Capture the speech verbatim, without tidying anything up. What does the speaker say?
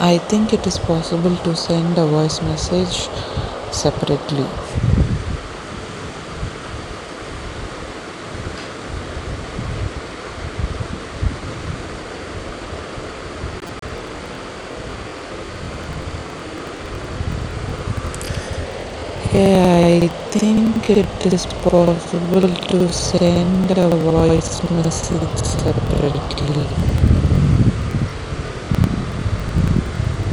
I think it is possible to send a voice message separately. Yeah, I think it is possible to send a voice message separately.